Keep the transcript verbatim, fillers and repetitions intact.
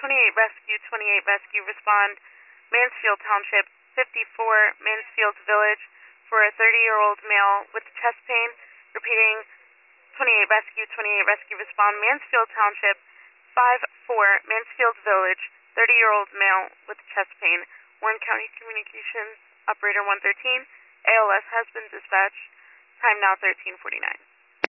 twenty-eight Rescue, twenty-eight Rescue, respond Mansfield Township, fifty-four Mansfield Village, for a thirty-year-old male with chest pain. Repeating, twenty-eight Rescue, twenty-eight Rescue, respond Mansfield Township, five four Mansfield Village, thirty-year-old male with chest pain. Warren County Communications, Operator one thirteen, A L S has been dispatched. Time now thirteen forty-nine.